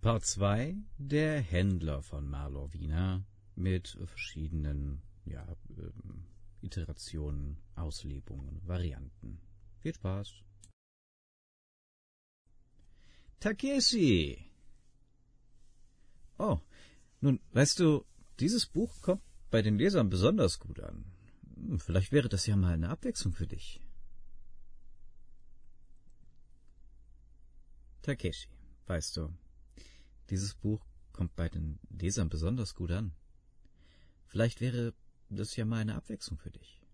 Part 2, der Händler von Marlow Wiener mit verschiedenen Iterationen, Auslebungen, Varianten. Viel Spaß! Takeshi! Oh, nun, weißt du, dieses Buch kommt bei den Lesern besonders gut an. Vielleicht wäre das ja mal eine Abwechslung für dich. Takeshi, weißt du, dieses Buch kommt bei den Lesern besonders gut an. Vielleicht wäre das ja mal eine Abwechslung für dich.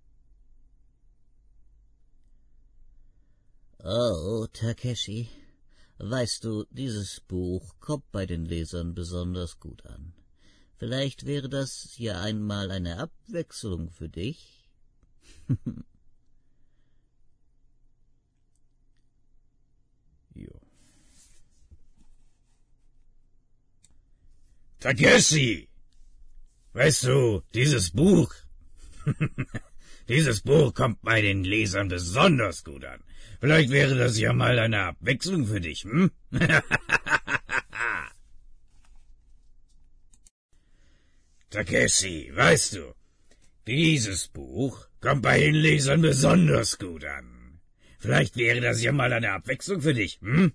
Oh, Takeshi, weißt du, dieses Buch kommt bei den Lesern besonders gut an. Vielleicht wäre das ja einmal eine Abwechslung für dich. Jo. Takeshi! Weißt du, dieses Buch... Dieses Buch kommt bei den Lesern besonders gut an. Vielleicht wäre das ja mal eine Abwechslung für dich, hm? Takeshi, weißt du, dieses Buch kommt bei den Lesern besonders gut an. Vielleicht wäre das ja mal eine Abwechslung für dich, hm?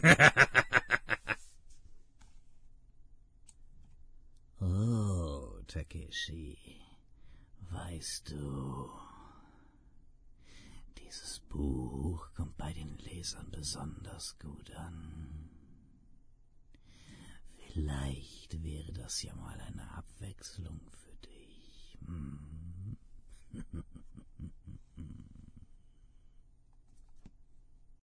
Oh, Takeshi, weißt du, dieses Buch kommt bei den Lesern besonders gut an. Vielleicht wäre das ja mal eine Abwechslung für dich. Hm?